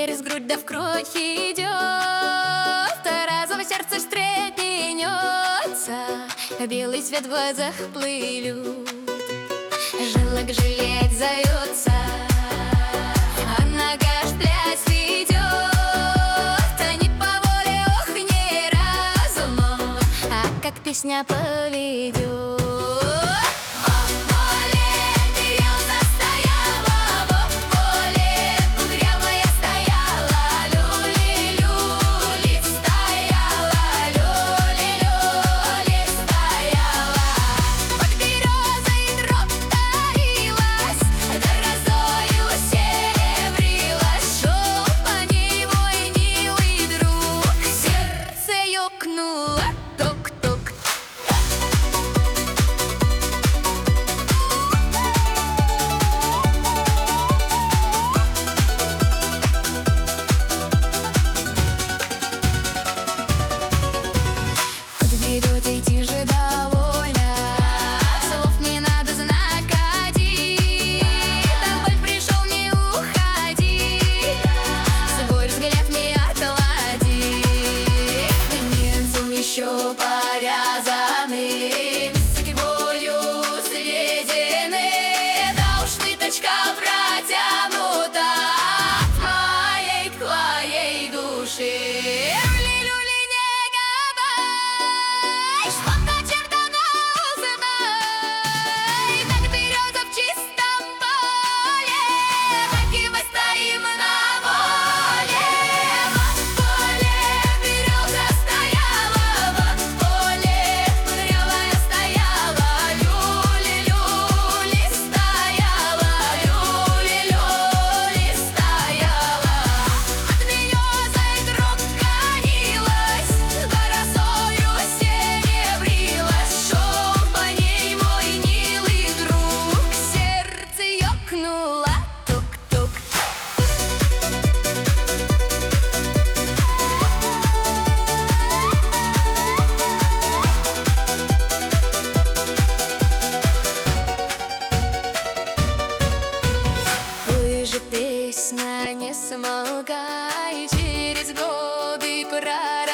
через грудь да в кровь идет, разово сердце стрепенется, белый свет в глазах плывет, желок жалеть зовется, а нога ж пляс ведет, а не по воле, ох, не разумом, а как песня поведет. Идти же довольно, слов не надо знать, ходи. Тобой пришел, не уходи, свой взгляд не отлади. Венцом еще порязаны, песок болью сведены, да уж ниточка протянута от моей к твоей души. Песня не смолкай, через годы пройдет.